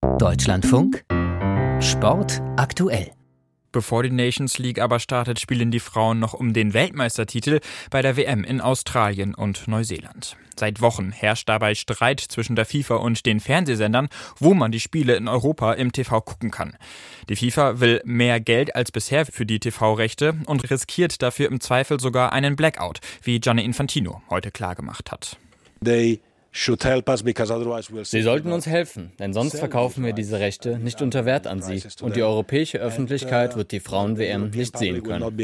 Deutschlandfunk Sport aktuell. Bevor die Nations League aber startet, spielen die Frauen noch um den Weltmeistertitel bei der WM in Australien und Neuseeland. Seit Wochen herrscht dabei Streit zwischen der FIFA und den Fernsehsendern, wo man die Spiele in Europa im TV gucken kann. Die FIFA will mehr Geld als bisher für die TV-Rechte und riskiert dafür im Zweifel sogar einen Blackout, wie Gianni Infantino heute klargemacht hat. Sie sollten uns helfen, denn sonst verkaufen wir diese Rechte nicht unter Wert an sie und die europäische Öffentlichkeit wird die Frauen-WM nicht sehen können.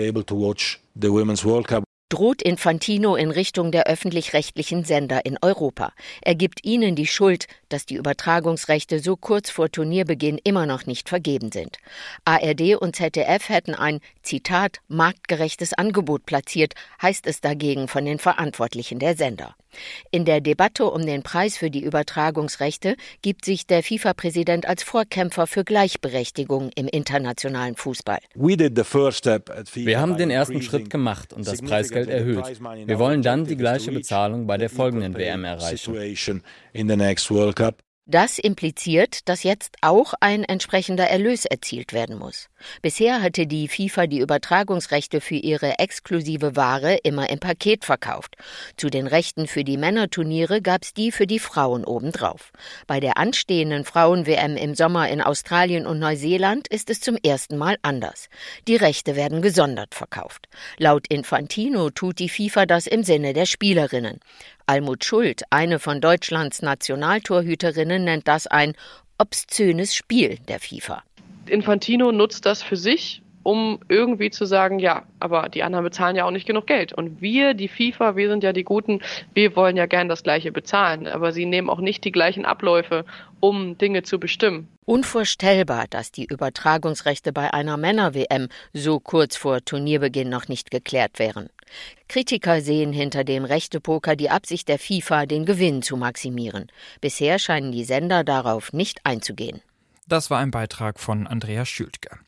Droht Infantino in Richtung der öffentlich-rechtlichen Sender in Europa. Er gibt ihnen die Schuld, dass die Übertragungsrechte so kurz vor Turnierbeginn immer noch nicht vergeben sind. ARD und ZDF hätten ein, Zitat, marktgerechtes Angebot platziert, heißt es dagegen von den Verantwortlichen der Sender. In der Debatte um den Preis für die Übertragungsrechte gibt sich der FIFA-Präsident als Vorkämpfer für Gleichberechtigung im internationalen Fußball. Wir haben den ersten Schritt gemacht und das Preisgeld erhöht. Wir wollen dann die gleiche Bezahlung bei der folgenden WM erreichen. Das impliziert, dass jetzt auch ein entsprechender Erlös erzielt werden muss. Bisher hatte die FIFA die Übertragungsrechte für ihre exklusive Ware immer im Paket verkauft. Zu den Rechten für die Männerturniere gab es die für die Frauen obendrauf. Bei der anstehenden Frauen-WM im Sommer in Australien und Neuseeland ist es zum ersten Mal anders. Die Rechte werden gesondert verkauft. Laut Infantino tut die FIFA das im Sinne der Spielerinnen. Almut Schuld, eine von Deutschlands Nationaltorhüterinnen, nennt das ein obszönes Spiel der FIFA. Infantino nutzt das für sich, um irgendwie zu sagen, ja, aber die anderen bezahlen ja auch nicht genug Geld. Und wir, die FIFA, wir sind ja die Guten, wir wollen ja gern das Gleiche bezahlen. Aber sie nehmen auch nicht die gleichen Abläufe, um Dinge zu bestimmen. Unvorstellbar, dass die Übertragungsrechte bei einer Männer-WM so kurz vor Turnierbeginn noch nicht geklärt wären. Kritiker sehen hinter dem Rechtepoker die Absicht der FIFA, den Gewinn zu maximieren. Bisher scheinen die Sender darauf nicht einzugehen. Das war ein Beitrag von Andreas Schültke.